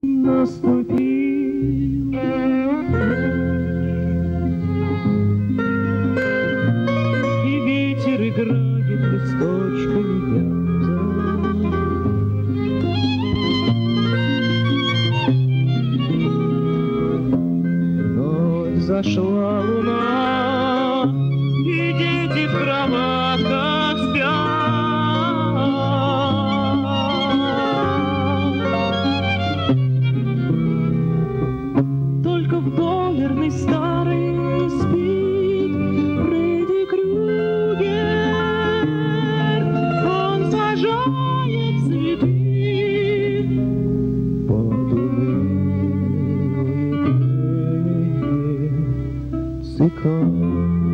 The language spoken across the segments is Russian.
наступил. И ветер играет листочками вяза. Вновь зашла луна, и дети в кроватках спят. Только в долларной старой спит Фредди Крюгер. Он сажает цветы под унылые цикады.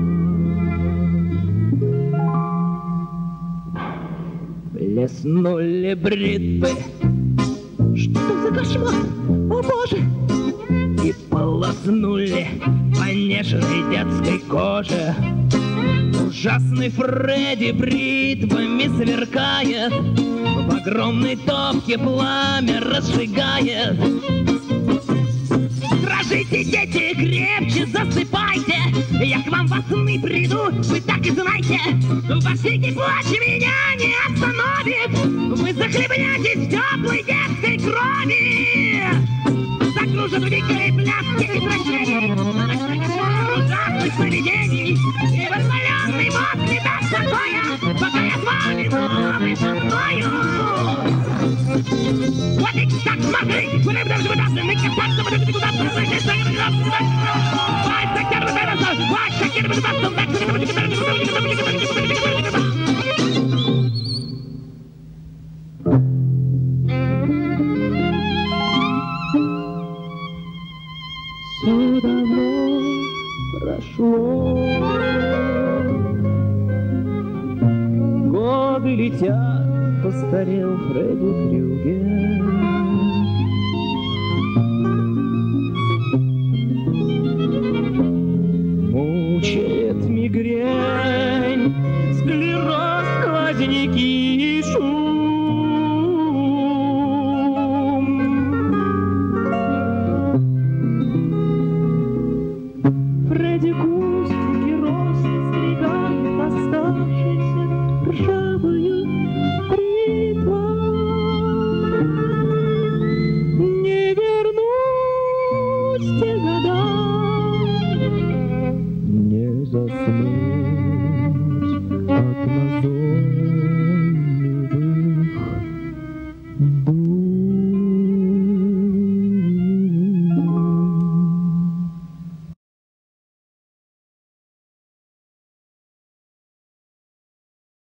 Блеснули бритвы. Что за кошмар? О, Боже! И полоснули по нежной детской коже. Ужасный Фредди бритвами сверкает, в огромной топке пламя разжигает. Дрожите, дети, крепче засыпайте, я к вам во сны приду, вы так и знайте. Восхитный плач меня не остановит, вы захлебнетесь в теплой детской крови. Закружат в дикой пляске и вращения ужасных сновидений, и воспаленный мозг не даст покоя, пока я с вами снова танцую. Вот и так смотри, куда бы даже выдастся, мы как так, чтобы ты куда-то слышишь, все давно прошло, годы летят, постарел Фредди Крюгер. Мучает мигрень, склероз, сквозняки и шум. Фредди кустики роз стригает оставшийся ржавую бритва. Не вернуть те года, не заснуть от назойливых